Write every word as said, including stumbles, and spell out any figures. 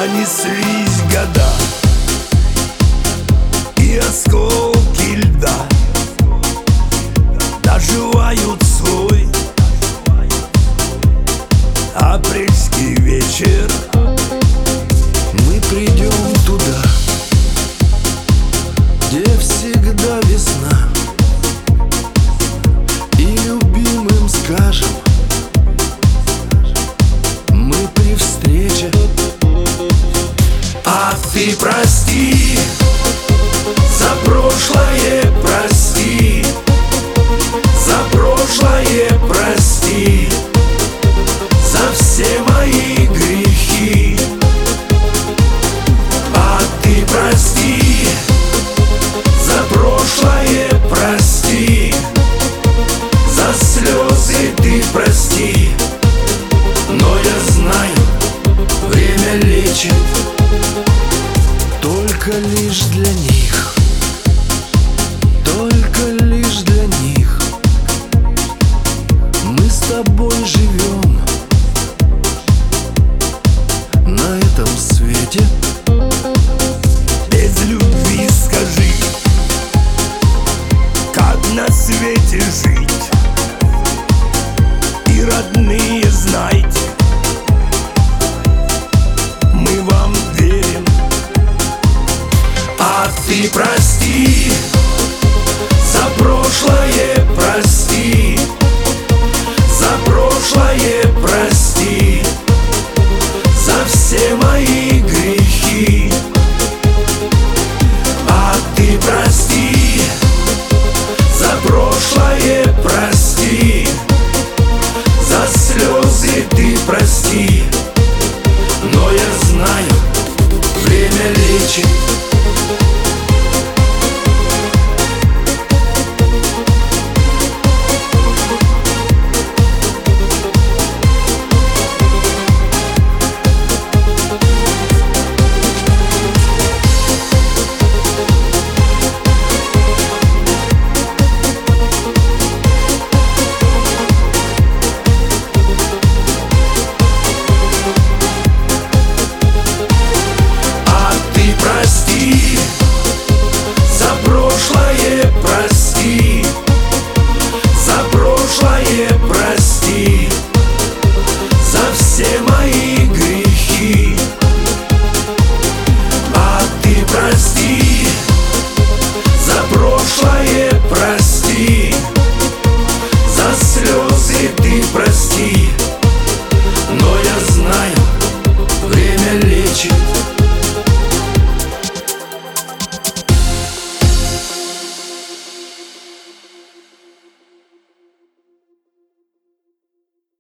Пронеслись года и осколки льда доживают свой апрельский вечер. Мы придем туда, где всегда весна, и любимым скажем мы при встрече: а ты прости, за прошлое прости, за прошлое прости, за все мои грехи. А ты прости, за прошлое прости, за слезы ты прости. Но я знаю, время лечит только лишь для них, только лишь для них. Мы с тобой живем на этом свете. Без любви скажи, как на свете жить? И родные, знайте, мы вам верим. А ты прости, за прошлое прости, за прошлое прости, за все мои грехи. А ты прости, за прошлое прости, за слезы ты прости. Но я знаю, время лечит. Прости, за прошлое прости, за прошлое прости, за все мои грехи. А ты прости, за прошлое прости, за слезы ты прости. Но я знаю, время лечит.